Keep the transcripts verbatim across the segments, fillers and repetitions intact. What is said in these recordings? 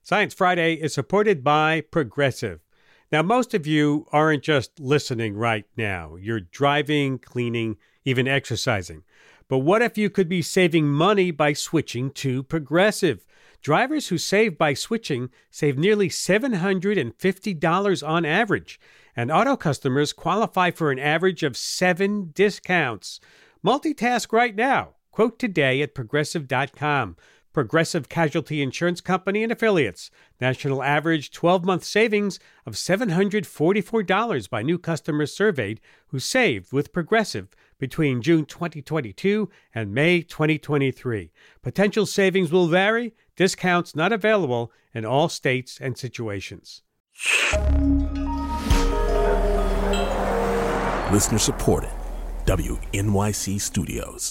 Science Friday is supported by Progressive. Now, most of you aren't just listening right now. You're driving, cleaning, even exercising. But what if you could be saving money by switching to Progressive? Drivers who save by switching save nearly seven hundred fifty dollars on average, and auto customers qualify for an average of seven discounts. Multitask right now. Quote today at progressive dot com. Progressive Casualty Insurance Company and Affiliates. National average twelve-month savings of seven hundred forty-four dollars by new customers surveyed who saved with Progressive between June twenty twenty-two and May twenty twenty-three. Potential savings will vary. Discounts not available in all states and situations. Listener supported. W N Y C Studios.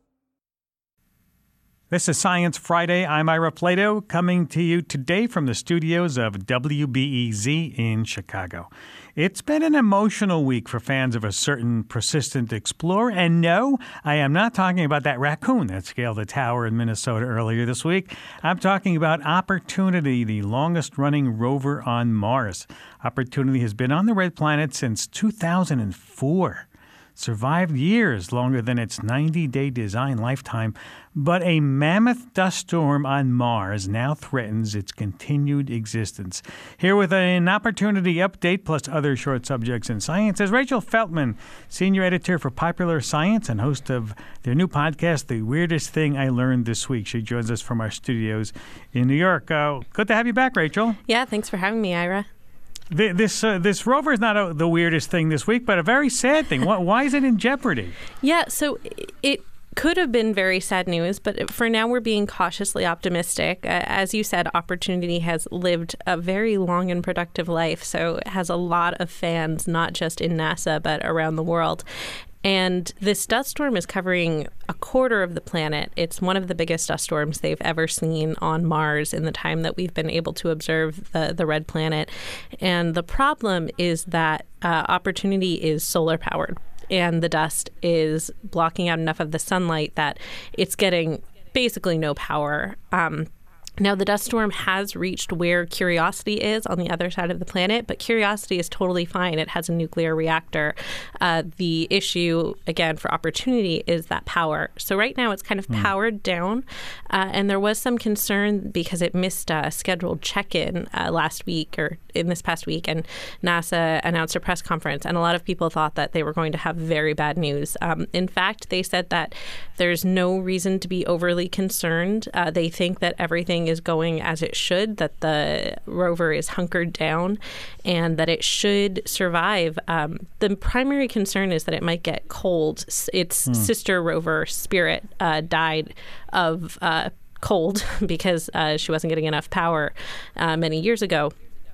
This is Science Friday. I'm Ira Plato, coming to you today from the studios of W B E Z in Chicago. It's been an emotional week for fans of a certain persistent explorer. And no, I am not talking about that raccoon that scaled a tower in Minnesota earlier this week. I'm talking about Opportunity, the longest-running rover on Mars. Opportunity has been on the red planet since two thousand four. Survived years longer than its ninety-day design lifetime, but a mammoth dust storm on Mars now threatens its continued existence. Here with an Opportunity update plus other short subjects in science is Rachel Feltman, senior editor for Popular Science and host of their new podcast, The Weirdest Thing I Learned This Week. She joins us from our studios in New York. Uh, good to have you back, Rachel. Yeah, thanks for having me, Ira. This uh, this rover is not a, the weirdest thing this week, but a very sad thing. Why, why is it in jeopardy? Yeah, so it could have been very sad news, but for now we're being cautiously optimistic. Uh, as you said, Opportunity has lived a very long and productive life, so it has a lot of fans, not just in NASA, but around the world. And this dust storm is covering a quarter of the planet. It's one of the biggest dust storms they've ever seen on Mars in the time that we've been able to observe the, the red planet. And the problem is that uh, Opportunity is solar powered, and the dust is blocking out enough of the sunlight that it's getting basically no power. Um, Now, the dust storm has reached where Curiosity is on the other side of the planet, but Curiosity is totally fine. It has a nuclear reactor. Uh, the issue, again, for Opportunity is that power. So right now it's kind of mm. powered down, uh, and there was some concern because it missed a scheduled check-in uh, last week or in this past week, and NASA announced a press conference, and a lot of people thought that they were going to have very bad news. Um, in fact, they said that there's no reason to be overly concerned. Uh, they think that everything is going as it should, that the rover is hunkered down, and that it should survive. Um, the primary concern is that it might get cold. Its hmm. sister rover, Spirit, uh, died of uh, cold because uh, she wasn't getting enough power uh, many years ago.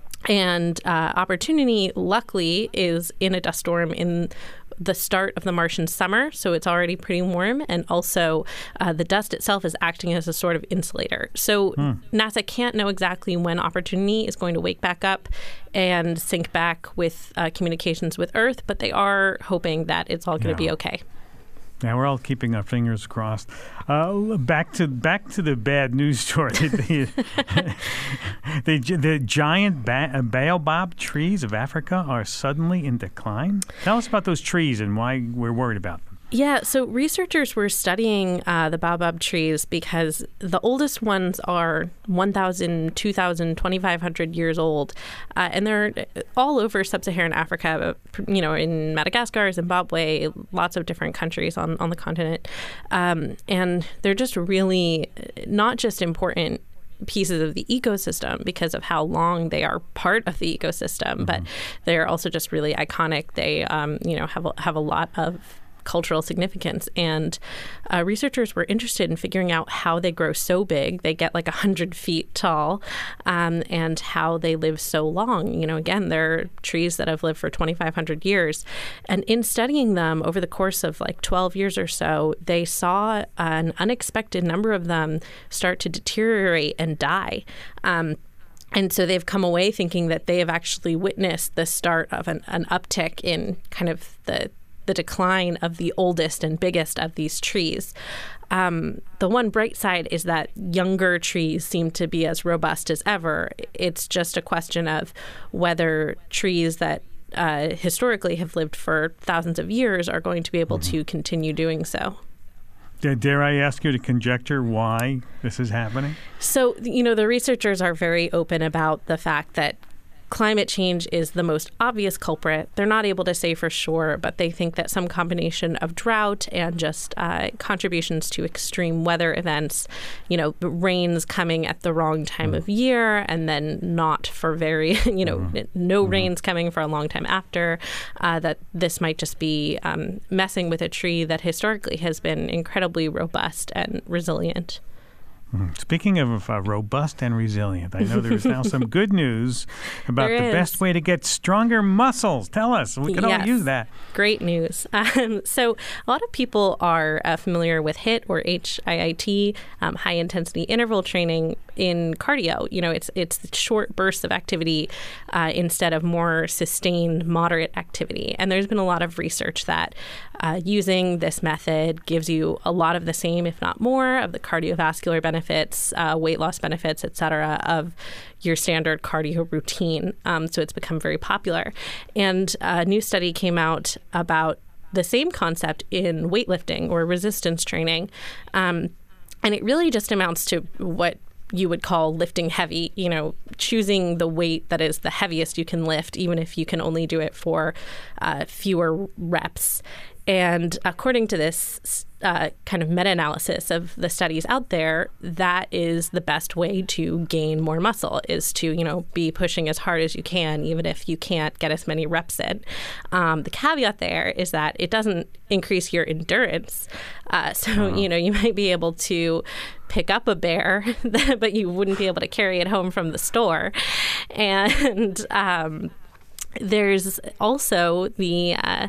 And uh, Opportunity, luckily, is in a dust storm in the start of the Martian summer, so it's already pretty warm. And also, uh, the dust itself is acting as a sort of insulator. So hmm. NASA can't know exactly when Opportunity is going to wake back up and sync back with uh, communications with Earth, but they are hoping that it's all going to yeah. be okay. Yeah, we're all keeping our fingers crossed. Uh, back to back to the bad news story. the, the, the giant ba- baobab trees of Africa are suddenly in decline. Tell us about those trees and why we're worried about them. Yeah, so researchers were studying uh, the baobab trees because the oldest ones are one thousand, two thousand, twenty-five hundred years old. Uh, and they're all over sub-Saharan Africa, you know, in Madagascar, Zimbabwe, lots of different countries on, on the continent. Um, and they're just really not just important pieces of the ecosystem because of how long they are part of the ecosystem, mm-hmm. but they're also just really iconic. They, um, you know, have a, have a lot of cultural significance. And uh, researchers were interested in figuring out how they grow so big. They get like one hundred feet tall, um, and how they live so long. You know, again, they're trees that have lived for twenty-five hundred years. And in studying them over the course of like twelve years or so, they saw an unexpected number of them start to deteriorate and die. Um, And so they've come away thinking that they have actually witnessed the start of an, an uptick in kind of the the decline of the oldest and biggest of these trees. Um, the one bright side is that younger trees seem to be as robust as ever. It's just a question of whether trees that uh, historically have lived for thousands of years are going to be able mm-hmm. to continue doing so. Dare I ask you to conjecture why this is happening? So, you know, the researchers are very open about the fact that climate change is the most obvious culprit. They're not able to say for sure, but they think that some combination of drought and just uh, contributions to extreme weather events, you know, rains coming at the wrong time mm. of year and then not for very, you know, mm. no mm. rains coming for a long time after, uh, that this might just be um, messing with a tree that historically has been incredibly robust and resilient. Speaking of uh, robust and resilient, I know there's now some good news about there the is. best way to get stronger muscles. Tell us. We can yes. all use that. Great news. Um, so a lot of people are uh, familiar with HIIT or H I I T, um, high intensity interval training in cardio. You know, it's it's short bursts of activity uh, instead of more sustained, moderate activity. And there's been a lot of research that uh, using this method gives you a lot of the same, if not more, of the cardiovascular benefits, uh, weight loss benefits, et cetera, of your standard cardio routine. Um, so it's become very popular. And a new study came out about the same concept in weightlifting or resistance training. Um, and it really just amounts to what you would call lifting heavy, you know, choosing the weight that is the heaviest you can lift, even if you can only do it for uh, fewer reps. And according to this uh, kind of meta-analysis of the studies out there, that is the best way to gain more muscle, is to, you know, be pushing as hard as you can, even if you can't get as many reps in. Um, the caveat there is that it doesn't increase your endurance. Uh, so, uh-huh. you know, you might be able to pick up a bear, but you wouldn't be able to carry it home from the store. And um, there's also the uh,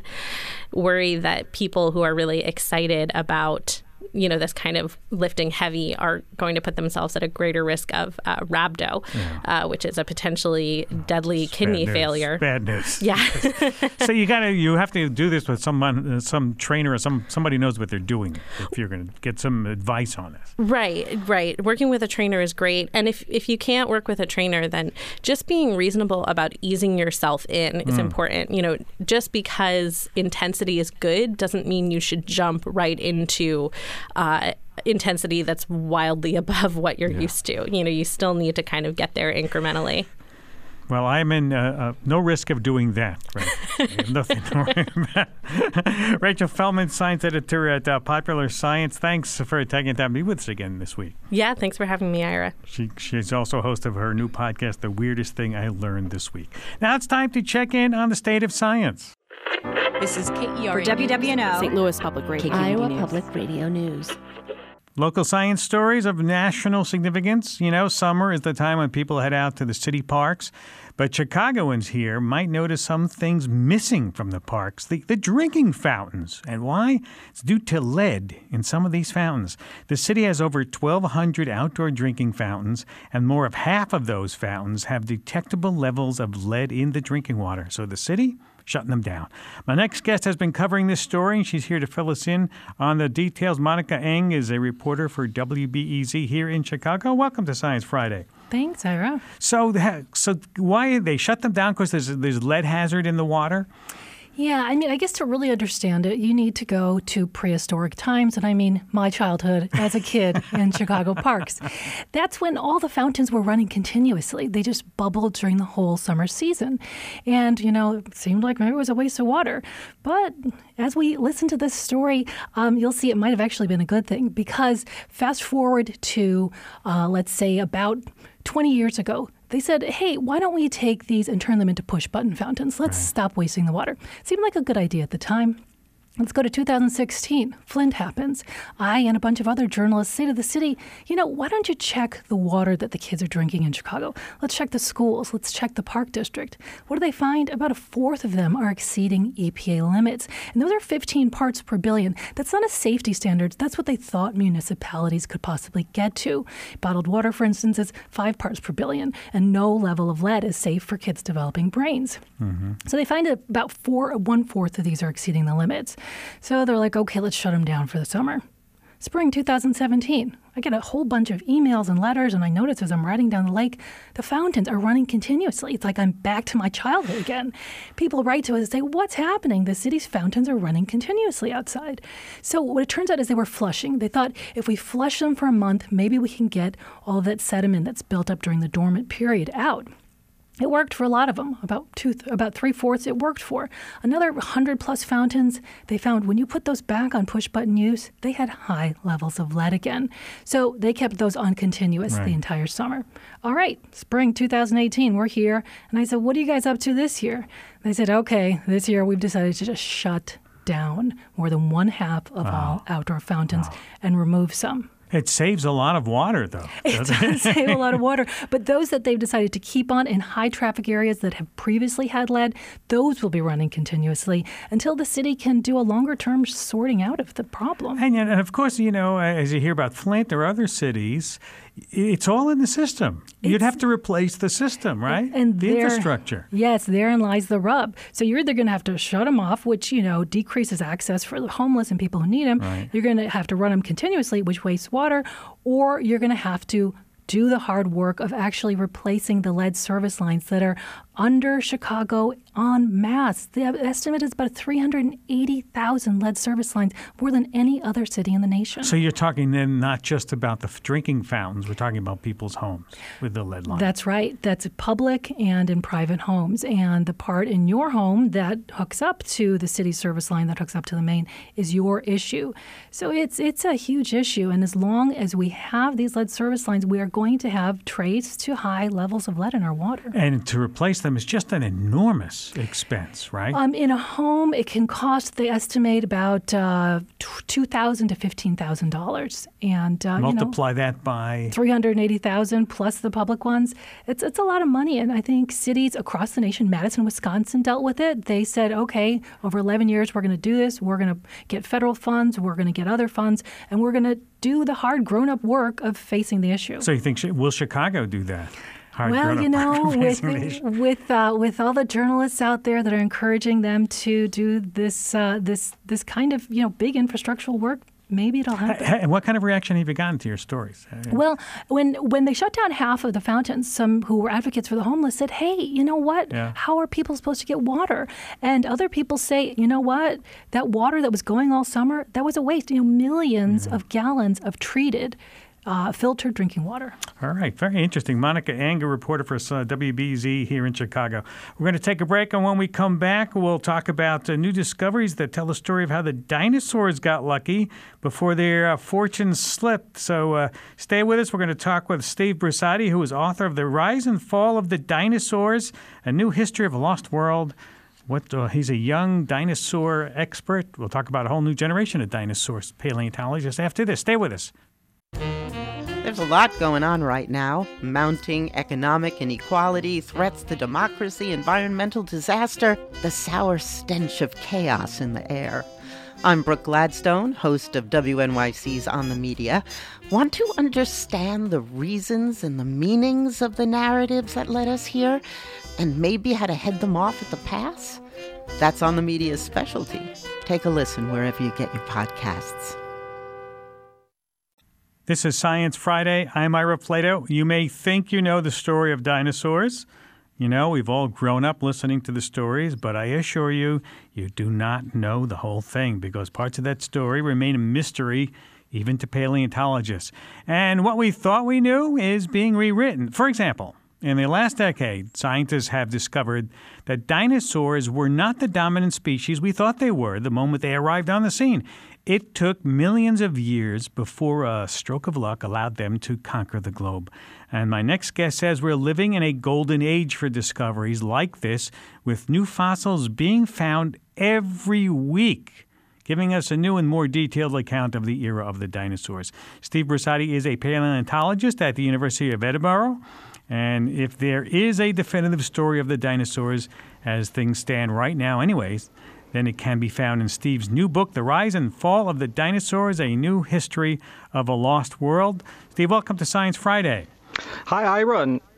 worry that people who are really excited about, you know, this kind of lifting heavy are going to put themselves at a greater risk of uh, rhabdo, yeah. uh, which is a potentially deadly it's kidney bad failure. Bad news. Yeah. So you gotta, you have to do this with someone, uh, some trainer or some somebody knows what they're doing if you're going to get some advice on this. Right, right. Working with a trainer is great. And if, if you can't work with a trainer, then just being reasonable about easing yourself in is mm. important. You know, just because intensity is good doesn't mean you should jump right into Uh, intensity that's wildly above what you're yeah. used to. You know, you still need to kind of get there incrementally. Well, I'm in uh, uh, no risk of doing that. Right? I have nothing to worry about. Rachel Feldman, science editor at uh, Popular Science. Thanks for taking time to be with us again this week. Yeah, thanks for having me, Ira. She, she's also host of her new podcast, The Weirdest Thing I Learned This Week. Now it's time to check in on the state of science. This is K E R for W W N O, Saint Louis Public Radio, Iowa Public Radio News. Local science stories of national significance. You know, summer is the time when people head out to the city parks. But Chicagoans here might notice some things missing from the parks. The, the drinking fountains. And why? It's due to lead in some of these fountains. The city has over twelve hundred outdoor drinking fountains, and more of half of those fountains have detectable levels of lead in the drinking water. So the city shutting them down. My next guest has been covering this story, and she's here to fill us in on the details. Monica Eng is a reporter for W B E Z here in Chicago. Welcome to Science Friday. Thanks, Ira. So, so why they shut them down? Because there's there's lead hazard in the water. Yeah, I mean, I guess to really understand it, you need to go to prehistoric times, and I mean my childhood as a kid in Chicago parks. That's when all the fountains were running continuously. They just bubbled during the whole summer season. And, you know, it seemed like maybe it was a waste of water. But as we listen to this story, um, you'll see it might have actually been a good thing, because fast forward to, uh, let's say, about twenty years ago, they said, hey, why don't we take these and turn them into push-button fountains? Let's right. stop wasting the water. Seemed like a good idea at the time. Let's go to two thousand sixteen. Flint happens. I and a bunch of other journalists say to the city, you know, why don't you check the water that the kids are drinking in Chicago? Let's check the schools. Let's check the park district. What do they find? About a fourth of them are exceeding E P A limits. And those are fifteen parts per billion. That's not a safety standard. That's what they thought municipalities could possibly get to. Bottled water, for instance, is five parts per billion. And no level of lead is safe for kids developing brains. Mm-hmm. So they find that about four, one-fourth of these are exceeding the limits. So they're like, okay, let's shut them down for the summer. Spring two thousand seventeen. I get a whole bunch of emails and letters, and I notice as I'm riding down the lake, the fountains are running continuously. It's like I'm back to my childhood again. People write to us and say, what's happening? The city's fountains are running continuously outside. So what it turns out is they were flushing. They thought if we flush them for a month, maybe we can get all of that sediment that's built up during the dormant period out. It worked for a lot of them, about two, about three-fourths it worked for. Another one hundred plus fountains, they found when you put those back on push-button use, they had high levels of lead again. So they kept those on continuous Right. the entire summer. All right, spring two thousand eighteen, we're here. And I said, what are you guys up to this year? They said, okay, this year we've decided to just shut down more than one half of all outdoor fountains and remove some. It saves a lot of water, though. It does save a lot of water. But those that they've decided to keep on in high traffic areas that have previously had lead, those will be running continuously until the city can do a longer term sorting out of the problem. And, and of course, you know, as you hear about Flint or other cities, it's all in the system. You'd It's- have to replace the system, right? And the there- infrastructure. Yes, therein lies the rub. So you're either going to have to shut them off, which, you know, decreases access for the homeless and people who need them. Right. You're going to have to run them continuously, which wastes water, or you're going to have to do the hard work of actually replacing the lead service lines that are under Chicago en masse. The estimate is about three hundred eighty thousand lead service lines, more than any other city in the nation. So you're talking then not just about the f- drinking fountains. We're talking about people's homes with the lead line. That's right. That's public and in private homes. And the part in your home that hooks up to the city service line that hooks up to the main is your issue. So it's it's a huge issue. And as long as we have these lead service lines, we are going to have trace to high levels of lead in our water. And to replace them is just an enormous expense, right? Um, in a home, it can cost, they estimate, about uh, two thousand dollars to fifteen thousand dollars. And, uh, Multiply you know, that by... three hundred eighty thousand plus the public ones. It's it's a lot of money, and I think cities across the nation, Madison, Wisconsin, dealt with it. They said, okay, over eleven years, we're going to do this. We're going to get federal funds. We're going to get other funds, and we're going to do the hard grown-up work of facing the issue. So you think, will Chicago do that? Hard Well, grown-up you know, work of with facing the issue? with uh, with all the journalists out there that are encouraging them to do this uh, this this kind of you know big infrastructural work, maybe it'll happen. Ha- And what kind of reaction have you gotten to your stories? Well, when when they shut down half of the fountains, some who were advocates for the homeless said, hey, you know what? Yeah. How are people supposed to get water? And other people say, you know what? That water that was going all summer, that was a waste. You know, millions of gallons of treated, uh, filtered drinking water. All right, very interesting. Monica Anger, reporter for uh, W B Z here in Chicago. We're going to take a break, and when we come back, we'll talk about uh, new discoveries that tell the story of how the dinosaurs got lucky before their uh, fortunes slipped. So uh, stay with us. We're going to talk with Steve Brusati, who is author of The Rise and Fall of the Dinosaurs, A New History of a Lost World. What uh, he's a young dinosaur expert. We'll talk about a whole new generation of dinosaurs, paleontologists, after this. Stay with us. There's a lot going on right now. Mounting economic inequality, threats to democracy, environmental disaster, the sour stench of chaos in the air. I'm Brooke Gladstone, host of W N Y C's On the Media. Want to understand the reasons and the meanings of the narratives that led us here, and maybe how to head them off at the pass? That's On the Media's specialty. Take a listen wherever you get your podcasts. This is Science Friday. I'm Ira Flato. You may think you know the story of dinosaurs. You know, we've all grown up listening to the stories, but I assure you, you do not know the whole thing because parts of that story remain a mystery even to paleontologists. And what we thought we knew is being rewritten. For example, in the last decade, scientists have discovered that dinosaurs were not the dominant species we thought they were the moment they arrived on the scene. It took millions of years before a stroke of luck allowed them to conquer the globe. And my next guest says we're living in a golden age for discoveries like this, with new fossils being found every week, giving us a new and more detailed account of the era of the dinosaurs. Steve Brusati is a paleontologist at the University of Edinburgh. And if there is a definitive story of the dinosaurs as things stand right now anyways, then it can be found in Steve's new book, The Rise and Fall of the Dinosaurs, A New History of a Lost World. Steve, welcome to Science Friday. Hi, Ira, and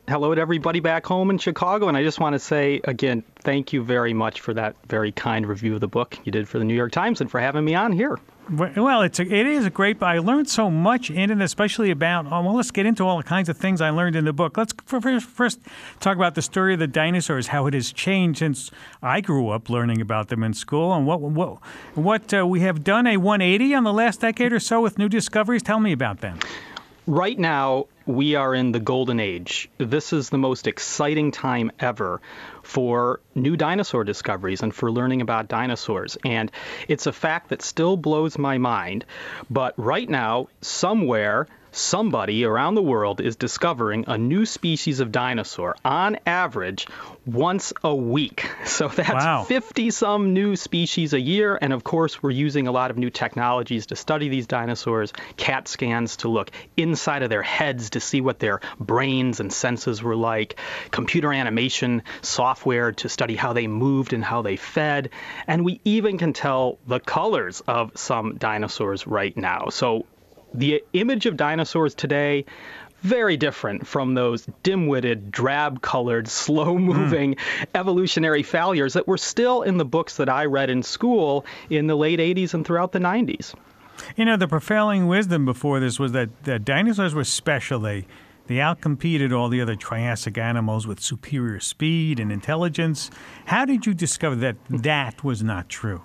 hello to everybody back home in Chicago. And I just want to say, again, thank you very much for that very kind review of the book you did for the New York Times and for having me on here. Well, it's a, it is a great book. I learned so much in it, especially about, oh, well, let's get into all the kinds of things I learned in the book. Let's first, first talk about the story of the dinosaurs, how it has changed since I grew up learning about them in school, and what what, what uh, we have done a one eighty on the last decade or so with new discoveries. Tell me about them. Right now, we are in the golden age. This is the most exciting time ever for new dinosaur discoveries and for learning about dinosaurs. And it's a fact that still blows my mind. But right now, somewhere, somebody around the world is discovering a new species of dinosaur on average once a week. So that's wow. fifty some new species a year. And of course, we're using a lot of new technologies to study these dinosaurs, CAT scans to look inside of their heads to see what their brains and senses were like, computer animation software to study how they moved and how they fed. And we even can tell the colors of some dinosaurs right now. So the image of dinosaurs today, very different from those dim-witted, drab-colored, slow-moving mm. evolutionary failures that were still in the books that I read in school in the late eighties and throughout the nineties. You know, the prevailing wisdom before this was that, that dinosaurs were special. They, they outcompeted all the other Triassic animals with superior speed and intelligence. How did you discover that that was not true?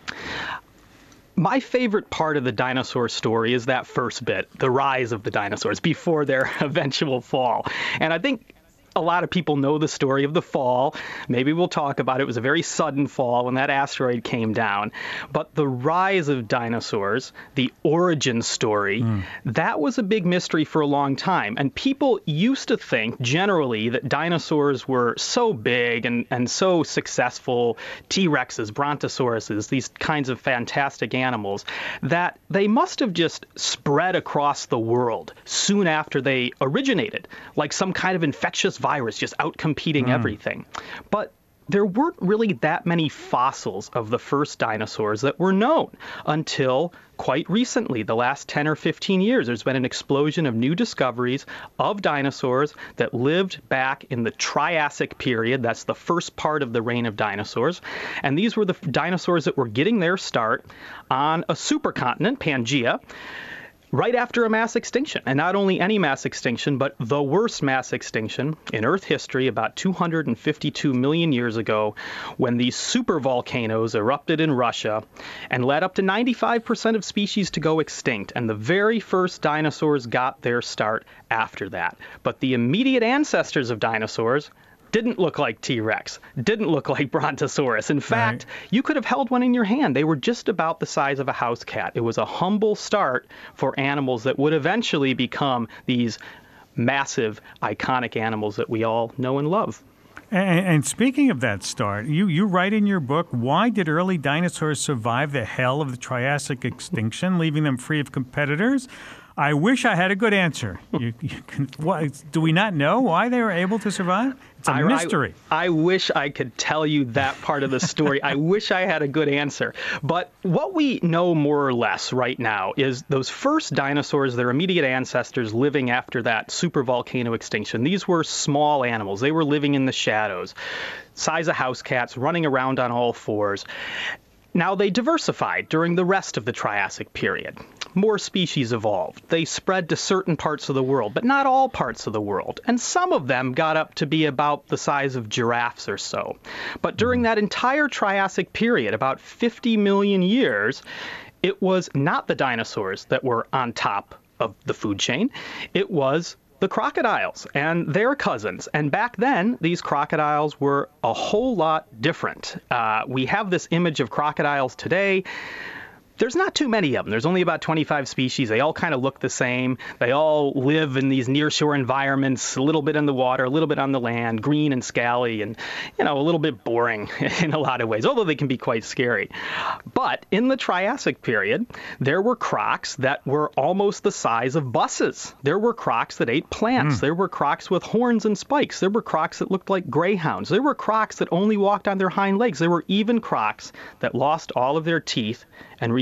My favorite part of the dinosaur story is that first bit, the rise of the dinosaurs before their eventual fall. And I think a lot of people know the story of the fall. Maybe we'll talk about it. It was a very sudden fall when that asteroid came down. But the rise of dinosaurs, the origin story, mm. that was a big mystery for a long time. And people used to think generally that dinosaurs were so big and, and so successful, T-Rexes, Brontosauruses, these kinds of fantastic animals, that they must have just spread across the world soon after they originated, like some kind of infectious virus just outcompeting mm. everything. But there weren't really that many fossils of the first dinosaurs that were known until quite recently, the last ten or fifteen years. There's been an explosion of new discoveries of dinosaurs that lived back in the Triassic period. That's the first part of the reign of dinosaurs. And these were the dinosaurs that were getting their start on a supercontinent, Pangaea, right after a mass extinction. And not only any mass extinction, but the worst mass extinction in Earth history about two hundred fifty-two million years ago, when these supervolcanoes erupted in Russia and led up to ninety-five percent of species to go extinct. And the very first dinosaurs got their start after that. But the immediate ancestors of dinosaurs didn't look like T-Rex, didn't look like Brontosaurus. In fact, right. you could have held one in your hand. They were just about the size of a house cat. It was a humble start for animals that would eventually become these massive, iconic animals that we all know and love. And, and speaking of that start, you, you write in your book, why did early dinosaurs survive the hell of the Triassic extinction, leaving them free of competitors? I wish I had a good answer. You, you can, what, do we not know why they were able to survive? It's a I, mystery. I, I wish I could tell you that part of the story. I wish I had a good answer. But what we know more or less right now is those first dinosaurs, their immediate ancestors living after that supervolcano extinction, these were small animals. They were living in the shadows, size of house cats, running around on all fours. Now, they diversified during the rest of the Triassic period. More species evolved. They spread to certain parts of the world, but not all parts of the world. And some of them got up to be about the size of giraffes or so. But during that entire Triassic period, about fifty million years, it was not the dinosaurs that were on top of the food chain. It was the crocodiles and their cousins. And back then, these crocodiles were a whole lot different. Uh, we have this image of crocodiles today. There's not too many of them. There's only about twenty-five species. They all kind of look the same. They all live in these nearshore environments, a little bit in the water, a little bit on the land, green and scaly, and, you know, a little bit boring in a lot of ways, although they can be quite scary. But in the Triassic period, there were crocs that were almost the size of buses. There were crocs that ate plants. Mm. There were crocs with horns and spikes. There were crocs that looked like greyhounds. There were crocs that only walked on their hind legs. There were even crocs that lost all of their teeth and replaced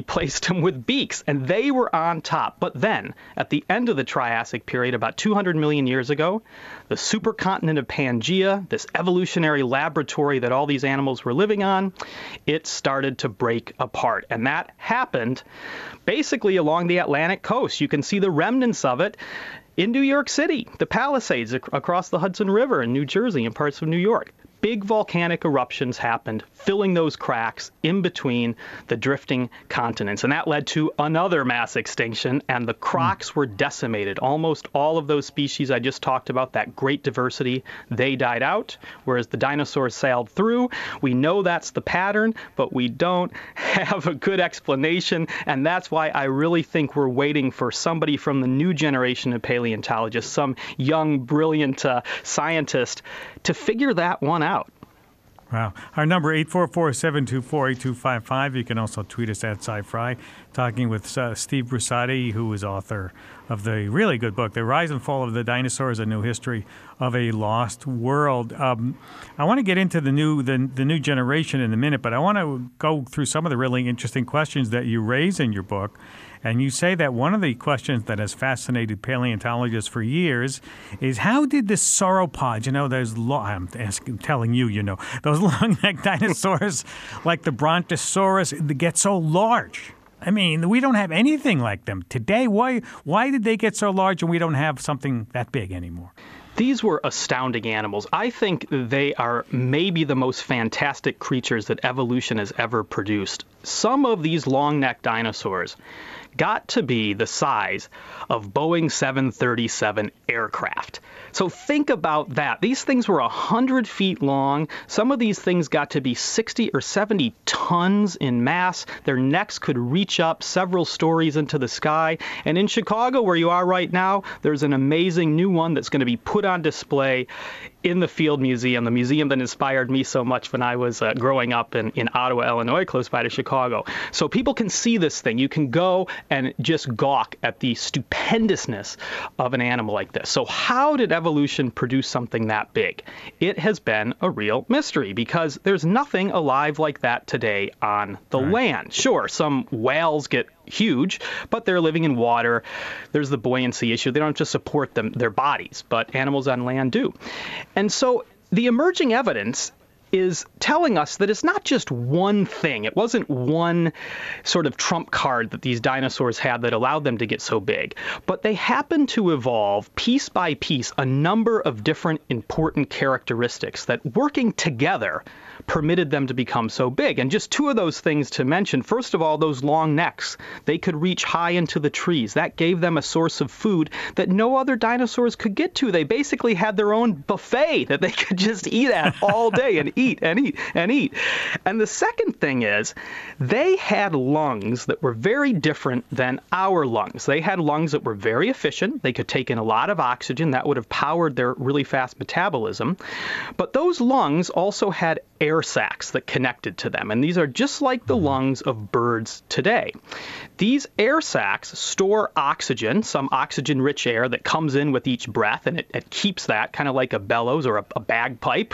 replaced them with beaks, and they were on top. But then, at the end of the Triassic period, about two hundred million years ago, the supercontinent of Pangaea, this evolutionary laboratory that all these animals were living on, it started to break apart. And that happened basically along the Atlantic coast. You can see the remnants of it in New York City, the Palisades ac- across the Hudson River in New Jersey and parts of New York. Big volcanic eruptions happened, filling those cracks in between the drifting continents. And that led to another mass extinction, and the crocs mm. were decimated. Almost all of those species I just talked about, that great diversity, they died out, whereas the dinosaurs sailed through. We know that's the pattern, but we don't have a good explanation, and that's why I really think we're waiting for somebody from the new generation of paleontologists, some young, brilliant uh, scientist, to figure that one out. Wow. Our number, eight four four, seven two four, eight two five five. You can also tweet us at SciFri. Talking with uh, Steve Brusatte, who is author of the really good book, The Rise and Fall of the Dinosaurs, A New History of a Lost World. Um, I want to get into the new the, the new generation in a minute, but I want to go through some of the really interesting questions that you raise in your book. And you say that one of the questions that has fascinated paleontologists for years is how did the sauropods, you know, those long, I'm asking, telling you, you know, those long-necked dinosaurs like the Brontosaurus get so large? I mean, we don't have anything like them today. Why, why did they get so large and we don't have something that big anymore? These were astounding animals. I think they are maybe the most fantastic creatures that evolution has ever produced. Some of these long-necked dinosaurs got to be the size of Boeing seven thirty-seven aircraft. So think about that. These things were one hundred feet long. Some of these things got to be sixty or seventy tons in mass. Their necks could reach up several stories into the sky. And in Chicago, where you are right now, there's an amazing new one that's going to be put on display in the Field Museum, the museum that inspired me so much when I was uh, growing up in, in Ottawa, Illinois, close by to Chicago. So people can see this thing. You can go and just gawk at the stupendousness of an animal like this. So how did evolution produce something that big? It has been a real mystery because there's nothing alive like that today on the right. land. Sure, some whales get huge, but they're living in water. There's the buoyancy issue. They don't just support them, their bodies, but animals on land do. And so the emerging evidence is telling us that it's not just one thing. It wasn't one sort of trump card that these dinosaurs had that allowed them to get so big, but they happened to evolve piece by piece a number of different important characteristics that working together permitted them to become so big. And just two of those things to mention. First of all, those long necks. They could reach high into the trees. That gave them a source of food that no other dinosaurs could get to. They basically had their own buffet that they could just eat at all day and eat and eat and eat. And the second thing is they had lungs that were very different than our lungs. They had lungs that were very efficient. They could take in a lot of oxygen. That would have powered their really fast metabolism. But those lungs also had air sacs that connected to them. And these are just like the lungs of birds today. These air sacs store oxygen, some oxygen-rich air that comes in with each breath, and it, it keeps that kind of like a bellows or a, a bagpipe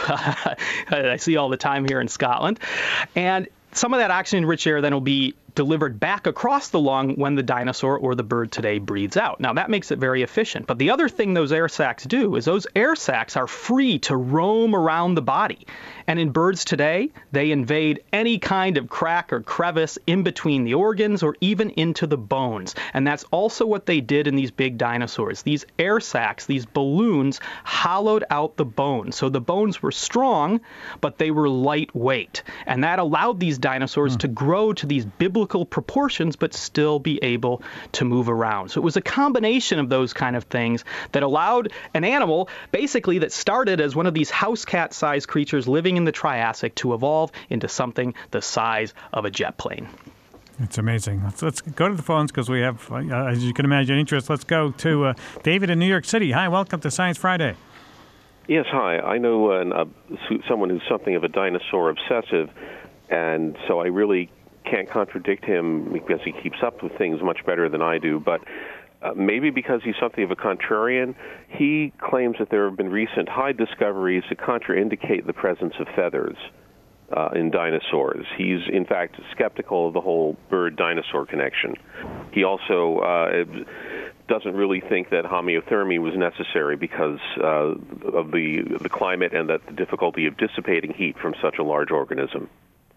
I see all the time here in Scotland. And some of that oxygen-rich air then will be delivered back across the lung when the dinosaur or the bird today breathes out. Now, that makes it very efficient. But the other thing those air sacs do is those air sacs are free to roam around the body. And in birds today, they invade any kind of crack or crevice in between the organs or even into the bones. And that's also what they did in these big dinosaurs. These air sacs, these balloons, hollowed out the bones. So the bones were strong, but they were lightweight. And that allowed these dinosaurs hmm. to grow to these biblical proportions, but still be able to move around. So it was a combination of those kind of things that allowed an animal, basically that started as one of these house cat-sized creatures living in the Triassic to evolve into something the size of a jet plane. It's amazing. Let's, let's go to the phones because we have, uh, as you can imagine, interest. Let's go to uh, David in New York City. Hi, welcome to Science Friday. Yes, hi. I know uh, someone who's something of a dinosaur obsessive, and so I really can't contradict him because he keeps up with things much better than I do, but uh, maybe because he's something of a contrarian, he claims that there have been recent hide discoveries that contraindicate the presence of feathers. uh, in dinosaurs. He's, in fact, skeptical of the whole bird-dinosaur connection. He also uh, doesn't really think that homeothermy was necessary because uh, of the, the climate and that the difficulty of dissipating heat from such a large organism.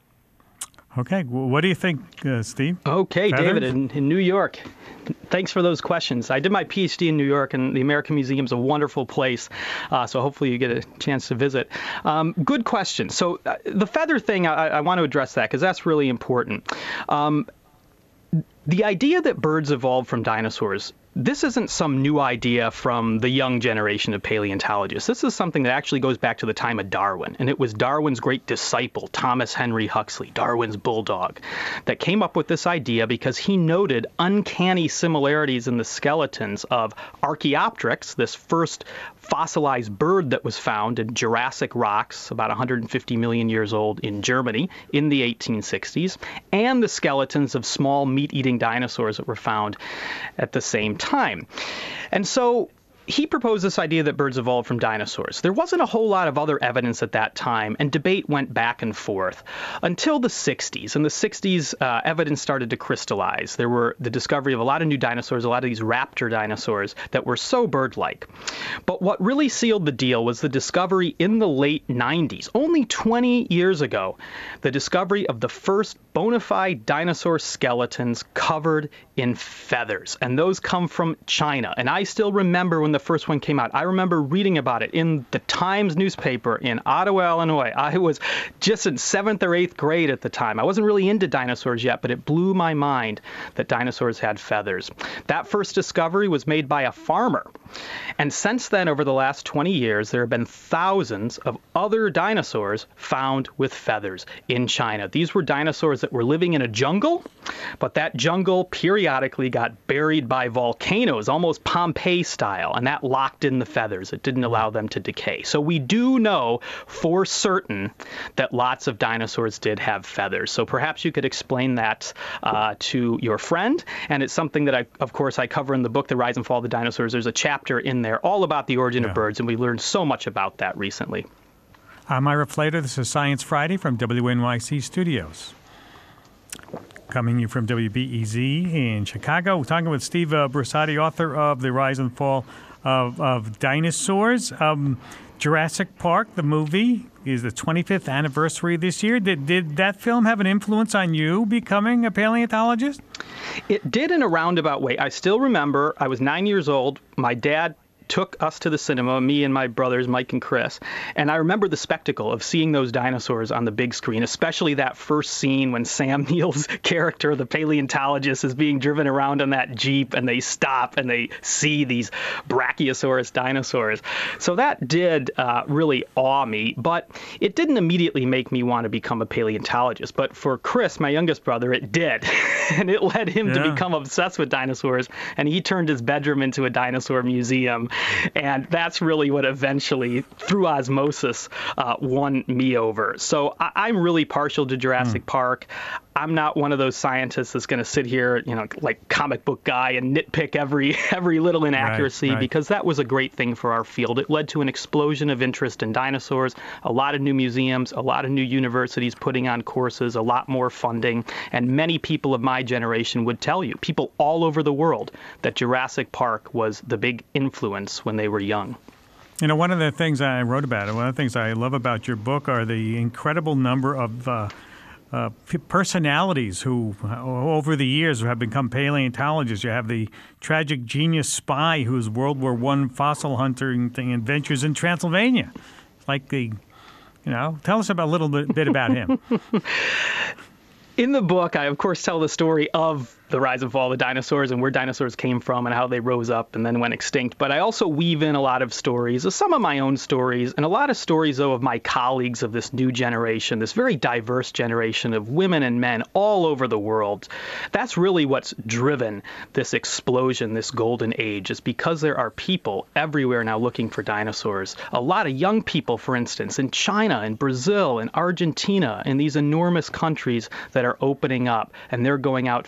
Okay, well, what do you think, uh, Steve? Okay, Feathers? David, in, in New York. Thanks for those questions. I did my P H D in New York, and the American Museum is a wonderful place, uh, so hopefully you get a chance to visit. Um, good question. So uh, the feather thing, I, I want to address that because that's really important. Um, the idea that birds evolved from dinosaurs, this isn't some new idea from the young generation of paleontologists. This is something that actually goes back to the time of Darwin, and it was Darwin's great disciple, Thomas Henry Huxley, Darwin's bulldog, that came up with this idea because he noted uncanny similarities in the skeletons of Archaeopteryx, this first fossilized bird that was found in Jurassic rocks about one hundred fifty million years old in Germany in the eighteen sixties, and the skeletons of small meat-eating dinosaurs that were found at the same time. And so he proposed this idea that birds evolved from dinosaurs. There wasn't a whole lot of other evidence at that time, and debate went back and forth until the sixties. In the sixties, uh, evidence started to crystallize. There were the discovery of a lot of new dinosaurs, a lot of these raptor dinosaurs that were so bird-like. But what really sealed the deal was the discovery in the late nineties, only twenty years ago, the discovery of the first bona fide dinosaur skeletons covered in feathers. And those come from China. And I still remember when the first one came out. I remember reading about it in the Times newspaper in Ottawa, Illinois. I was just in seventh or eighth grade at the time. I wasn't really into dinosaurs yet, but it blew my mind that dinosaurs had feathers. That first discovery was made by a farmer. And since then, over the last twenty years, there have been thousands of other dinosaurs found with feathers in China. These were dinosaurs that were living in a jungle, but that jungle periodically got buried by volcanoes, almost Pompeii style, and that locked in the feathers. It didn't allow them to decay. So we do know for certain that lots of dinosaurs did have feathers. So perhaps you could explain that uh, to your friend. And it's something that, I, of course, I cover in the book, The Rise and Fall of the Dinosaurs. There's a chapter in there all about the origin yeah. of birds, and we learned so much about that recently. I'm Ira Flater. This is Science Friday from W N Y C Studios. Coming to you from W B E Z in Chicago. We're talking with Steve uh, Brusatte, author of The Rise and Fall of, of Dinosaurs. Um, Jurassic Park, the movie, is the twenty-fifth anniversary this year. Did, did that film have an influence on you becoming a paleontologist? It did in a roundabout way. I still remember I was nine years old. My dad took us to the cinema, me and my brothers, Mike and Chris. And I remember the spectacle of seeing those dinosaurs on the big screen, especially that first scene when Sam Neill's character, the paleontologist, is being driven around on that Jeep and they stop and they see these Brachiosaurus dinosaurs. So that did uh, really awe me, but it didn't immediately make me want to become a paleontologist. But for Chris, my youngest brother, it did. And it led him yeah. to become obsessed with dinosaurs. And he turned his bedroom into a dinosaur museum. And that's really what eventually, through osmosis, uh, won me over. So I- I'm really partial to Jurassic mm. Park. I'm not one of those scientists that's going to sit here, you know, like comic book guy and nitpick every every little inaccuracy, right, right. because that was a great thing for our field. It led to an explosion of interest in dinosaurs, a lot of new museums, a lot of new universities putting on courses, a lot more funding, and many people of my generation would tell you, people all over the world, that Jurassic Park was the big influence when they were young. You know, one of the things I wrote about it, one of the things I love about your book are the incredible number of uh, uh, personalities who, uh, over the years, have become paleontologists. You have the tragic genius spy whose World War One fossil hunting adventures in Transylvania. Like the, you know, tell us about a little bit, bit about him. In the book, I, of course, tell the story of the rise and fall of the dinosaurs and where dinosaurs came from and how they rose up and then went extinct. But I also weave in a lot of stories, some of my own stories, and a lot of stories, though, of my colleagues of this new generation, this very diverse generation of women and men all over the world. That's really what's driven this explosion, this golden age, is because there are people everywhere now looking for dinosaurs. A lot of young people, for instance, in China, in Brazil, in Argentina, in these enormous countries that are opening up, and they're going out finding their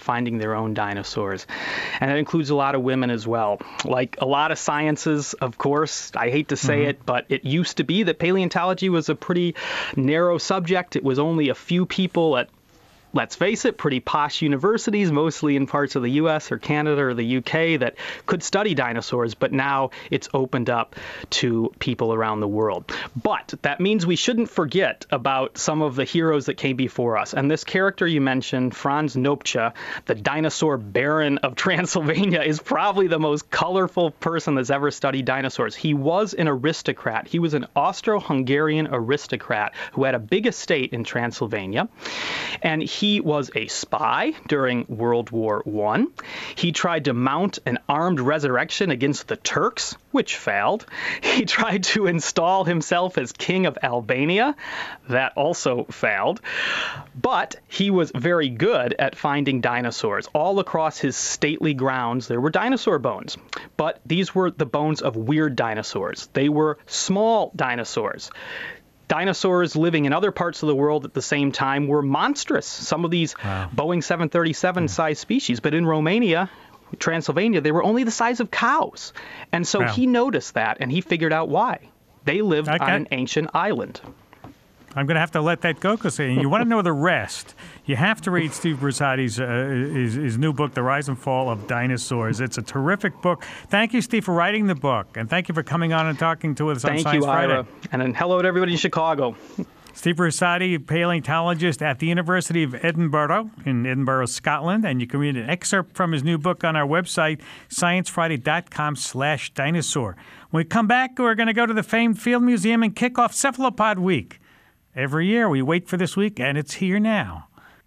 their own dinosaurs. And that includes a lot of women as well. Like a lot of sciences, of course, I hate to say mm-hmm. it, but it used to be that paleontology was a pretty narrow subject. It was only a few people at, let's face it, pretty posh universities, mostly in parts of the U S or Canada or the U K, that could study dinosaurs, but now it's opened up to people around the world. But that means we shouldn't forget about some of the heroes that came before us. And this character you mentioned, Franz Nopcsa, the dinosaur baron of Transylvania, is probably the most colorful person that's ever studied dinosaurs. He was an aristocrat. He was an Austro-Hungarian aristocrat who had a big estate in Transylvania. And he He was a spy during World War One. He tried to mount an armed resurrection against the Turks, which failed. He tried to install himself as king of Albania. That also failed. But he was very good at finding dinosaurs. All across his stately grounds, there were dinosaur bones. But these were the bones of weird dinosaurs. They were small dinosaurs. Dinosaurs living in other parts of the world at the same time were monstrous. Some of these wow. Boeing seven thirty-seven size species, but in Romania, Transylvania, they were only the size of cows. And so wow. he noticed that, and he figured out why. They lived okay. on an ancient island. I'm going to have to let that go because you want to know the rest. You have to read Steve Bersati's uh, his, his new book, The Rise and Fall of Dinosaurs. It's a terrific book. Thank you, Steve, for writing the book, and thank you for coming on and talking to us thank on Science you, Friday. Ira. And then hello to everybody in Chicago. Steve Bersati, paleontologist at the University of Edinburgh in Edinburgh, Scotland, and you can read an excerpt from his new book on our website, sciencefriday.com slash dinosaur. When we come back, we're going to go to the famed Field Museum and kick off Cephalopod Week. Every year, we wait for this week, and it's here now.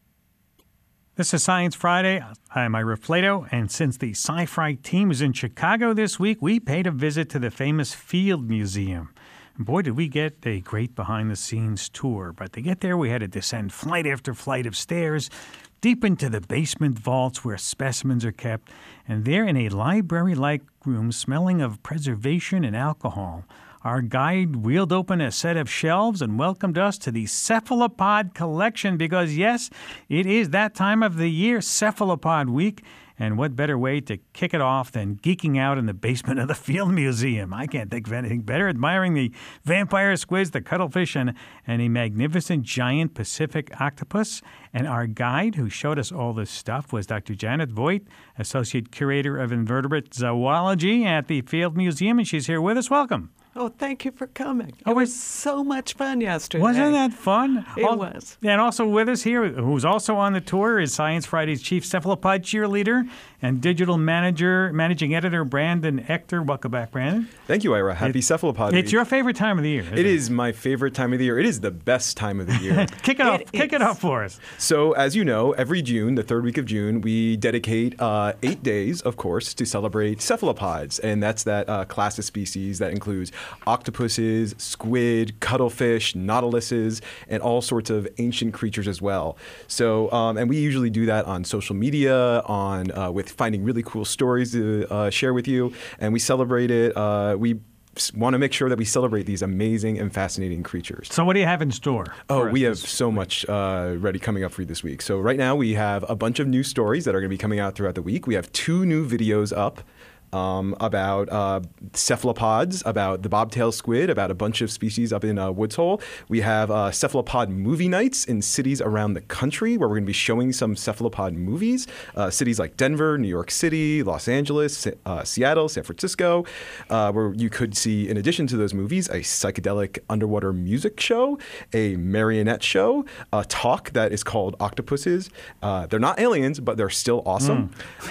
This is Science Friday. I'm Ira Flato, and since the Sci-Fi team is in Chicago this week, we paid a visit to the famous Field Museum. And boy, did we get a great behind-the-scenes tour. But to get there, we had to descend flight after flight of stairs, deep into the basement vaults where specimens are kept, and there in a library-like room smelling of preservation and alcohol, our guide wheeled open a set of shelves and welcomed us to the Cephalopod collection because, yes, it is that time of the year, Cephalopod Week, and what better way to kick it off than geeking out in the basement of the Field Museum? I can't think of anything better. Admiring the vampire squids, the cuttlefish, and, and a magnificent giant Pacific octopus. And our guide who showed us all this stuff was Doctor Janet Voigt, Associate Curator of Invertebrate Zoology at the Field Museum, and she's here with us. Welcome. Oh, thank you for coming. It oh, was so much fun yesterday. Wasn't that fun? It All, was. And also with us here, who's also on the tour, is Science Friday's chief cephalopod cheerleader and digital manager, managing editor, Brandon Ector. Welcome back, Brandon. Thank you, Ira. Happy it, Cephalopod It's Week. your favorite time of the year, isn't It it? is my favorite time of the year. It is the best time of the year. kick it, it off. Is. Kick it off for us. So, as you know, every June, the third week of June, we dedicate uh, eight days, of course, to celebrate cephalopods. And that's that uh, class of species that includes octopuses, squid, cuttlefish, nautiluses, and all sorts of ancient creatures as well. So, um, and we usually do that on social media, on uh, with finding really cool stories to uh, share with you, and we celebrate it. Uh, we want to make sure that we celebrate these amazing and fascinating creatures. So what do you have in store? Oh, we have so much uh, ready coming up for you this week. So right now we have a bunch of new stories that are going to be coming out throughout the week. We have two new videos up. Um, about uh, cephalopods, about the bobtail squid, about a bunch of species up in uh, Woods Hole. We have uh, cephalopod movie nights in cities around the country where we're going to be showing some cephalopod movies. Uh, cities like Denver, New York City, Los Angeles, uh, Seattle, San Francisco, uh, where you could see, in addition to those movies, a psychedelic underwater music show, a marionette show, a talk that is called Octopuses. Uh, they're not aliens, but they're still awesome. Mm.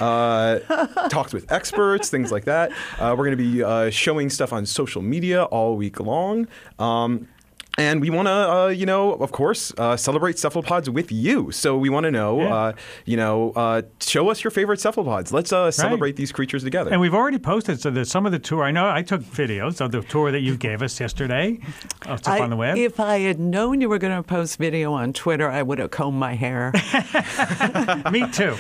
Uh, talks with experts, things like that. Uh, we're going to be uh, showing stuff on social media all week long. Um, And we want to, uh, you know, of course, uh, celebrate cephalopods with you. So we want to know, yeah. uh, you know, uh, show us your favorite cephalopods. Let's uh, celebrate right. these creatures together. And we've already posted so that some of the tour. I know I took videos of the tour that you gave us yesterday. Oh, it's up I, on the web. If I had known you were going to post video on Twitter, I would have combed my hair. Me too.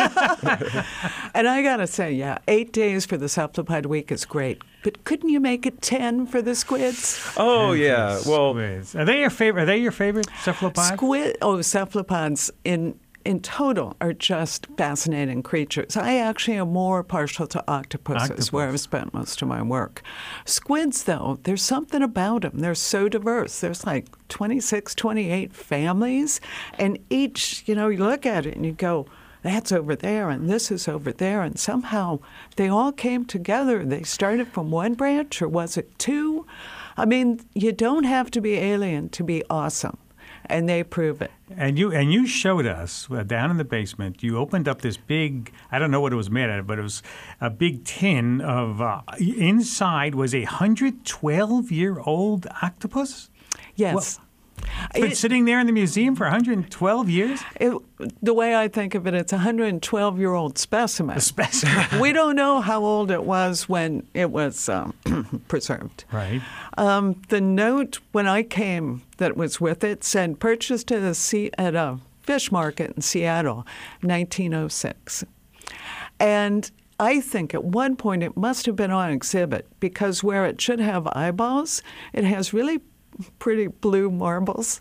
And I got to say, yeah, eight days for the Cephalopod Week is great. But couldn't you make it ten for the squids? Oh, yeah. Well, squids. Are they your favorite? Are they your favorite cephalopods? Squid. Oh, cephalopods in in total are just fascinating creatures. I actually am more partial to octopuses, Octopus. where I've spent most of my work. Squids, though, there's something about them. They're so diverse. There's like twenty-six, twenty-eight families, and each, you know, you look at it and you go, that's over there, and this is over there, and somehow they all came together. They started from one branch, or was it two? I mean, you don't have to be alien to be awesome. And they prove it. And you and you showed us uh, down in the basement. You opened up this big, I don't know what it was made out of, but it was a big tin of, uh, inside was a one hundred twelve year old octopus? Yes. Well, it's been It- sitting there in the museum for one hundred twelve years? It, the way I think of it, it's a one hundred twelve year old specimen. A specimen. We don't know how old it was when it was um, preserved. Right. Um, the note when I came that was with it said purchased at a, sea, at a fish market in Seattle, nineteen oh six. And I think at one point it must have been on exhibit, because where it should have eyeballs, it has really pretty blue marbles.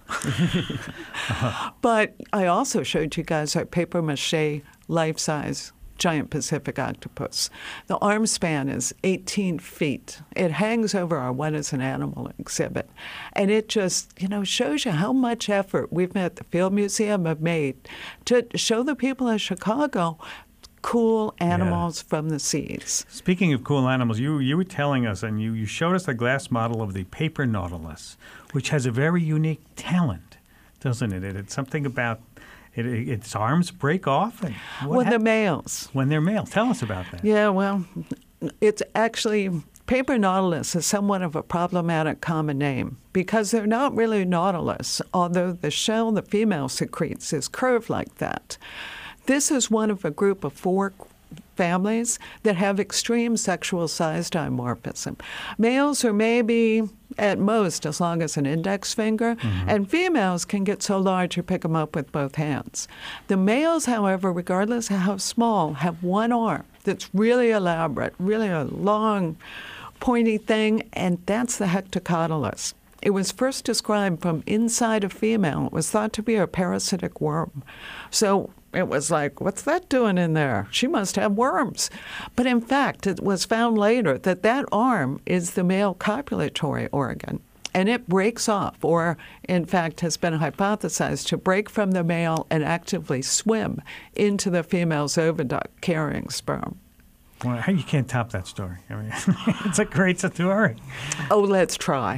But I also showed you guys our paper mache life-size giant Pacific octopus. The arm span is eighteen feet. It hangs over our What is an Animal exhibit. And it just, you know, shows you how much effort we've at the Field Museum have made to show the people in Chicago cool animals yeah. from the seas. Speaking of cool animals, you you were telling us, and you, you showed us the glass model of the paper nautilus, which has a very unique talent, doesn't it? it it's something about it, it, its arms break off. And when they're males. When they're males. Tell us about that. Yeah, well, it's actually, paper nautilus is somewhat of a problematic common name because they're not really nautilus, although the shell the female secretes is curved like that. This is one of a group of four families that have extreme sexual size dimorphism. Males are maybe at most as long as an index finger, mm-hmm. and females can get so large you pick them up with both hands. The males, however, regardless of how small, have one arm that's really elaborate, really a long, pointy thing, and that's the hectocotylus. It was first described from inside a female. It was thought to be a parasitic worm. So it was like, what's that doing in there? She must have worms. But in fact, it was found later that that arm is the male copulatory organ, and it breaks off, or in fact has been hypothesized to break from the male and actively swim into the female's oviduct carrying sperm. Well, you can't top that story. I mean, it's a great story. Oh, let's try.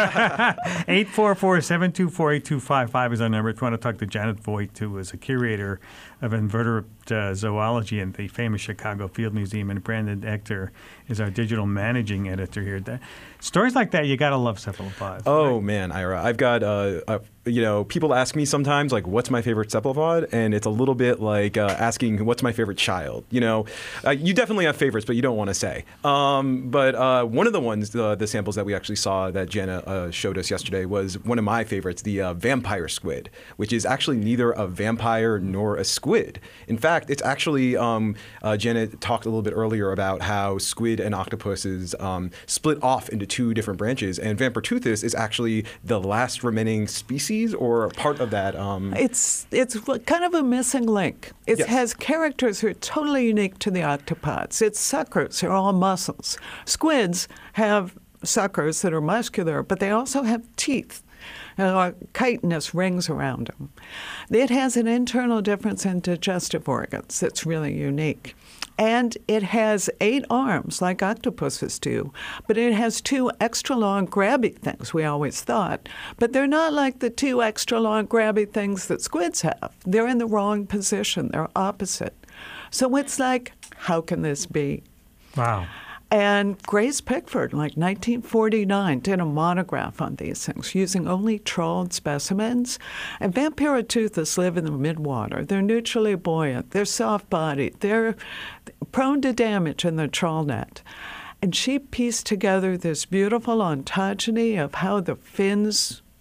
eight four four, seven two four, eight two five five is our number. If you want to talk to Janet Voigt, who is a curator of invertebrate uh, zoology in the famous Chicago Field Museum, and Brandon Ector is our digital managing editor here. The, stories like that, you got to love cephalopods. Oh, right? man, Ira. I've got, uh, a, you know, people ask me sometimes, like, what's my favorite cephalopod? And it's a little bit like uh, asking, what's my favorite child? You know, uh, you definitely have favorites, but you don't want to say. Um, but uh, one of the ones, uh, the samples that we actually saw that Jenna uh, showed us yesterday was one of my favorites, the uh, vampire squid, which is actually neither a vampire nor a squid. In fact, it's actually, um, uh, Janet talked a little bit earlier about how squid and octopuses um, split off into two different branches, and Vampirtoothis is actually the last remaining species or part of that. Um, it's it's kind of a missing link. It yes. has characters who are totally unique to the octopods. Its suckers are all muscles. Squids have suckers that are muscular, but they also have teeth. Uh, chitinous rings around them. It has an internal difference in digestive organs that's really unique. And it has eight arms, like octopuses do, but it has two extra long grabby things, we always thought. But they're not like the two extra long grabby things that squids have. They're in the wrong position. They're opposite. So it's like, how can this be? Wow. And Grace Pickford, like nineteen forty-nine, did a monograph on these things using only trawled specimens. And Vampirtoothis live in the midwater. They're neutrally buoyant. They're soft-bodied. They're prone to damage in the trawl net. And she pieced together this beautiful ontogeny of how the fins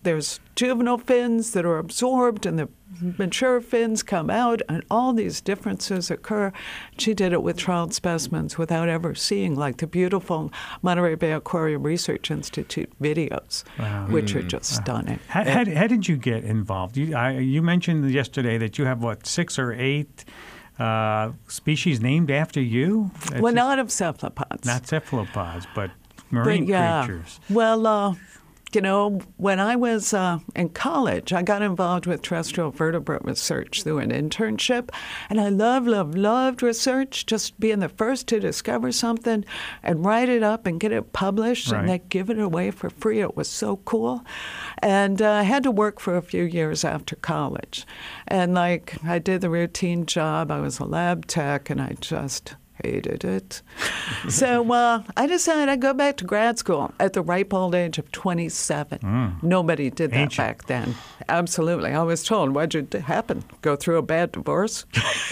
there's juvenile fins that are absorbed and the mature fins come out, and all these differences occur. She did it with trial specimens without ever seeing, like the beautiful Monterey Bay Aquarium Research Institute videos, wow. which mm. are just stunning. How, how, how did you get involved? You, I, you mentioned yesterday that you have, what, six or eight uh, species named after you? That's well, not of cephalopods. Not cephalopods, but marine but, yeah. creatures. Well, uh, you know, when I was uh, in college, I got involved with terrestrial vertebrate research through an internship. And I loved, loved, loved research, just being the first to discover something and write it up and get it published right. and then give it away for free. It was so cool. And uh, I had to work for a few years after college. And, like, I did the routine job. I was a lab tech, and I just hated it. So uh, I decided I'd go back to grad school at the ripe old age of twenty-seven. Mm. Nobody did that Ancient. back then. Absolutely. I was told, what'd happen? Go through a bad divorce?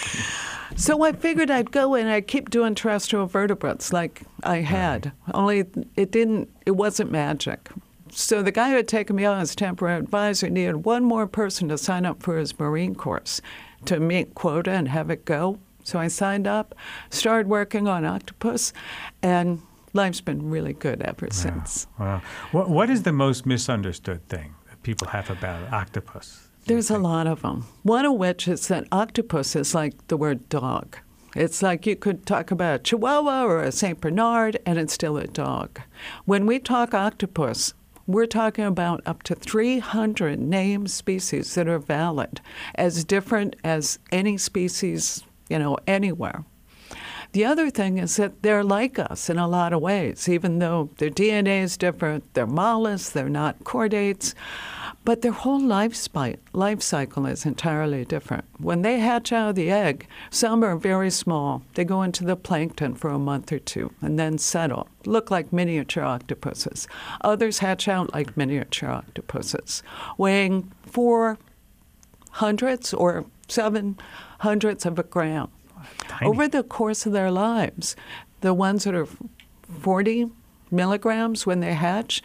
So I figured I'd go and I'd keep doing terrestrial vertebrates like I had, right. only it didn't, it wasn't magic. So the guy who had taken me on as temporary advisor needed one more person to sign up for his Marine course to meet quota and have it go. So I signed up, started working on octopus, and life's been really good ever wow. since. Wow. What, what is the most misunderstood thing that people have about octopus? There's a lot of them. One of which is that octopus is like the word dog. It's like you could talk about a Chihuahua or a Saint Bernard, and it's still a dog. When we talk octopus, we're talking about up to three hundred named species that are valid, as different as any species, you know, anywhere. The other thing is that they're like us in a lot of ways, even though their D N A is different. They're mollusks, they're not chordates, but their whole life, spi- life cycle is entirely different. When they hatch out of the egg, some are very small. They go into the plankton for a month or two and then settle, look like miniature octopuses. Others hatch out like miniature octopuses, weighing four hundredths or seven hundredths of a gram. Tiny. Over the course of their lives, the ones that are forty milligrams when they hatch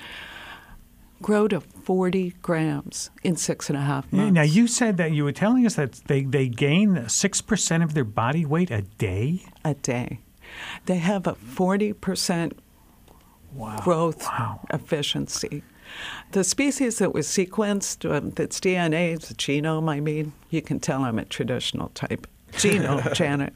grow to forty grams in six and a half months. Now, you said that you were telling us that they, they gain six percent of their body weight a day? A day. They have a forty percent wow. growth wow. efficiency. The species that was sequenced, uh, that's D N A, the genome, I mean, you can tell I'm a traditional type. Genome, Janet.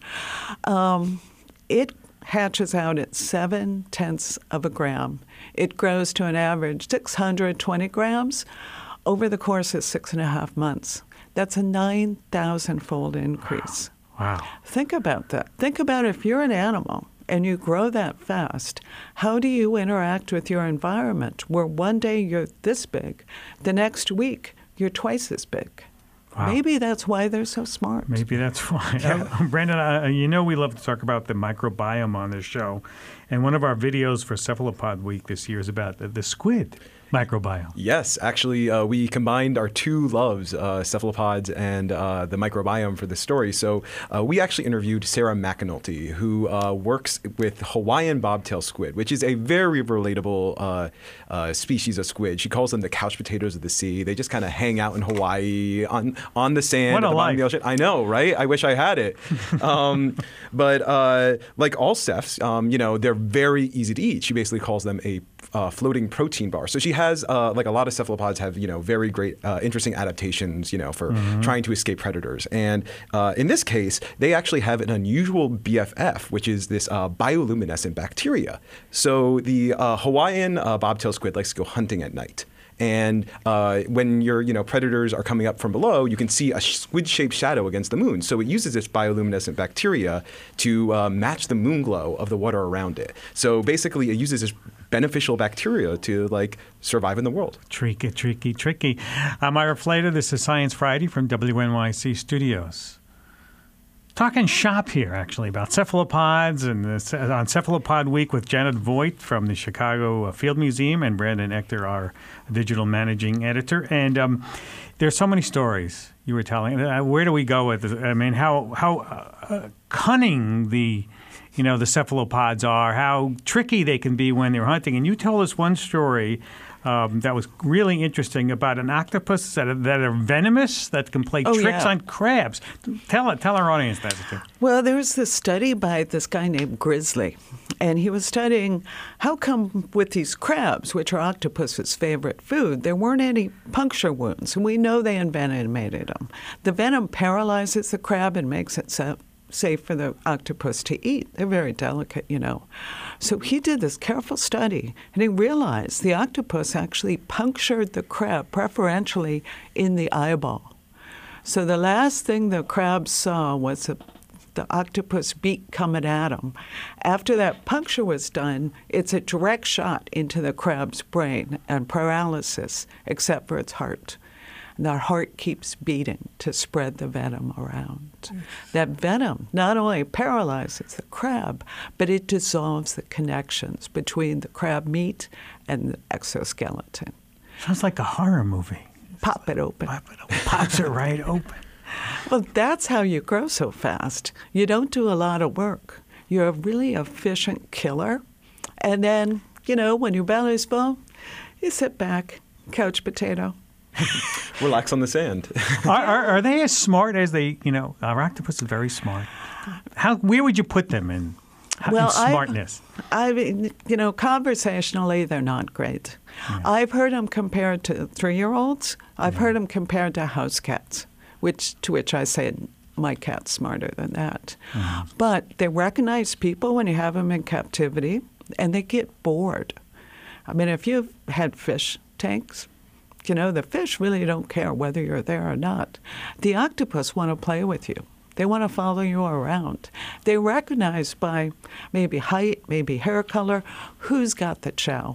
Um, it hatches out at seven tenths of a gram. It grows to an average six hundred twenty grams over the course of six and a half months. That's a nine thousand fold increase. Wow. wow. Think about that. Think about if you're an animal and you grow that fast, how do you interact with your environment where one day you're this big, the next week you're twice as big? Wow. Maybe that's why they're so smart. Maybe that's why. Yeah. Uh, Brandon, uh, you know we love to talk about the microbiome on this show. And one of our videos for Cephalopod Week this year is about the, the squid microbiome. Yes, actually, uh, we combined our two loves, uh, cephalopods and uh, the microbiome for this story. So uh, we actually interviewed Sarah McAnulty, who uh, works with Hawaiian bobtail squid, which is a very relatable uh, uh, species of squid. She calls them the couch potatoes of the sea. They just kind of hang out in Hawaii on on the sand what a at the bottom of the ocean. I know, right? I wish I had it. um, but uh, like all cephs, um, you know, they're very easy to eat. She basically calls them a uh, floating protein bar. So she has, uh, like a lot of cephalopods have, you know, very great, uh, interesting adaptations, you know, for mm-hmm. trying to escape predators. And uh, in this case, they actually have an unusual B F F, which is this uh, bioluminescent bacteria. So the uh, Hawaiian uh, bobtail squid likes to go hunting at night. And uh, when your you know predators are coming up from below, you can see a squid-shaped shadow against the moon. So it uses this bioluminescent bacteria to uh, match the moon glow of the water around it. So basically, it uses this beneficial bacteria to like survive in the world. Tricky, tricky, tricky. I'm Ira Flater. This is Science Friday from W N Y C Studios. Talking shop here, actually, about cephalopods and this, on Cephalopod Week with Janet Voigt from the Chicago Field Museum and Brandon Ector, our digital managing editor. And um, there's so many stories you were telling. Uh, where do we go with this? I mean, how how uh, cunning the you know the cephalopods are, how tricky they can be when they're hunting. And you told us one story um, that was really interesting about an octopus that are, that are venomous, that can play Oh, tricks yeah. on crabs. Tell tell our audience that. Too. Well, there was this study by this guy named Grizzly, and he was studying how come with these crabs, which are octopus's favorite food, there weren't any puncture wounds, and we know they envenomated them. The venom paralyzes the crab and makes it sa- safe for the octopus to eat. They're very delicate, you know. So he did this careful study, and he realized the octopus actually punctured the crab preferentially in the eyeball. So the last thing the crab saw was the, the octopus beak coming at him. After that puncture was done, it's a direct shot into the crab's brain and paralysis, except for its heart. And our heart keeps beating to spread the venom around. Mm. That venom not only paralyzes the crab, but it dissolves the connections between the crab meat and the exoskeleton. Sounds like a horror movie. Pop it open. Pop it open. Pops it right open. Well, that's how you grow so fast. You don't do a lot of work. You're a really efficient killer. And then, you know, when your belly's full, you sit back, couch potato. Relax on the sand. are, are, are they as smart as they, you know, our octopus is very smart. How, where would you put them in, well, in smartness? I, I mean, you know, conversationally, they're not great. Yeah. I've heard them compared to three-year-olds. I've yeah. heard them compared to house cats, which to which I say my cat's smarter than that. Mm-hmm. But they recognize people when you have them in captivity, and they get bored. I mean, if you've had fish tanks, you know, the fish really don't care whether you're there or not. The octopus want to play with you. They want to follow you around. They recognize by maybe height, maybe hair color, who's got the chow.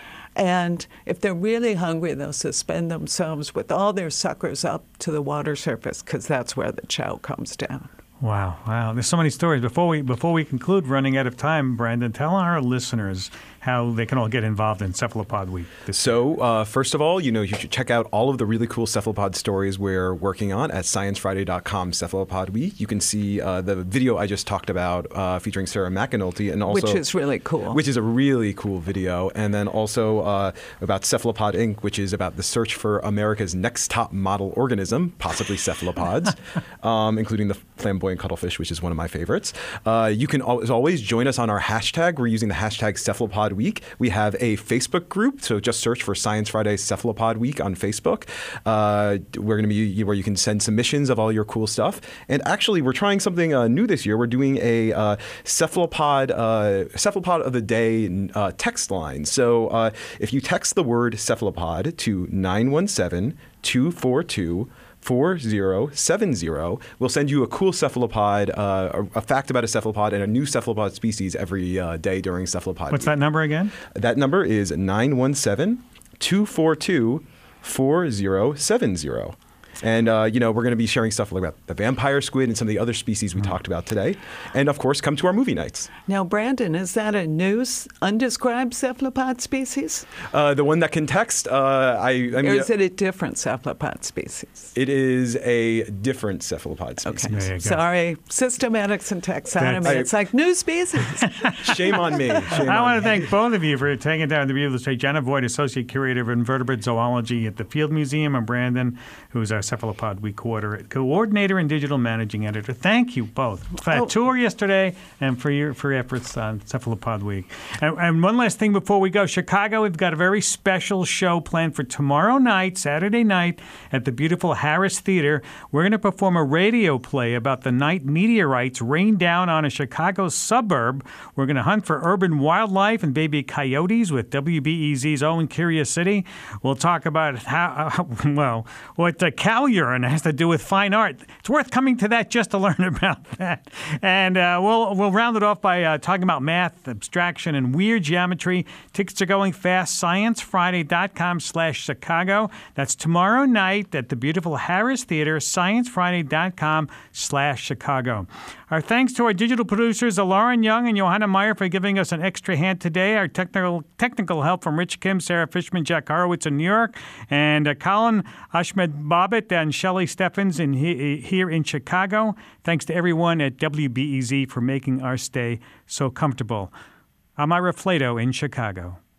And if they're really hungry, they'll suspend themselves with all their suckers up to the water surface, because that's where the chow comes down. Wow, wow. There's so many stories. Before we before we conclude, running out of time, Brandon, tell our listeners how they can all get involved in Cephalopod Week. So, uh, first of all, you know, you should check out all of the really cool cephalopod stories we're working on at science friday dot com Cephalopod Week. You can see uh, the video I just talked about uh, featuring Sarah McAnulty, and also which is really cool. Which is a really cool video, and then also uh, about Cephalopod Incorporated, which is about the search for America's next top model organism, possibly cephalopods, um, including the flamboyant cuttlefish, which is one of my favorites. Uh, you can al- as always join us on our hashtag. We're using the hashtag Cephalopod Week. We have a Facebook group, so just search for Science Friday Cephalopod Week on Facebook. Uh, we're going to be where you can send submissions of all your cool stuff. And actually, we're trying something uh, new this year. We're doing a uh, cephalopod uh, cephalopod of the day uh, text line. So uh, if you text the word cephalopod to nine one seven, two four two, four zero seven zero, we'll send you a cool cephalopod, uh, a, a fact about a cephalopod, and a new cephalopod species every uh, day during Cephalopod What's Week. that number again? That number is nine one seven, two four two, four zero seven zero. And, uh, you know, we're going to be sharing stuff about the vampire squid and some of the other species we mm. talked about today. And, of course, come to our movie nights. Now, Brandon, is that a new undescribed cephalopod species? Uh, the one that can text? Uh, I, I mean, or is it a different cephalopod species? It is a different cephalopod species. Okay. Sorry. Systematics and taxonomy. That's, it's I, like new species. Shame on me. Shame I on want to me. thank both of you for taking down the beautiful state. Jenna Voigt, Associate Curator of Invertebrate Zoology at the Field Museum, and Brandon, who is our Cephalopod Week Coordinator and Digital Managing Editor. Thank you both for that oh. tour yesterday and for your for your efforts on Cephalopod Week. And, and one last thing before we go. Chicago, we've got a very special show planned for tomorrow night, Saturday night, at the beautiful Harris Theater. We're going to perform a radio play about the night meteorites rained down on a Chicago suburb. We're going to hunt for urban wildlife and baby coyotes with W B E Z's own Curious City. We'll talk about how, uh, well, what the cow urine has to do with fine art. It's worth coming to that just to learn about that. And uh, we'll we'll round it off by uh, talking about math, abstraction, and weird geometry. Tickets are going fast. science friday dot com slash Chicago. That's tomorrow night at the beautiful Harris Theater. science friday dot com slash Chicago. Our thanks to our digital producers, Lauren Young and Johanna Meyer, for giving us an extra hand today. Our technical technical help from Rich Kim, Sarah Fishman, Jack Horowitz in New York, and uh, Colin Ahmed Bobbitt and Shelley Steffens in he, here in Chicago. Thanks to everyone at W B E Z for making our stay so comfortable. I'm Ira Flato in Chicago.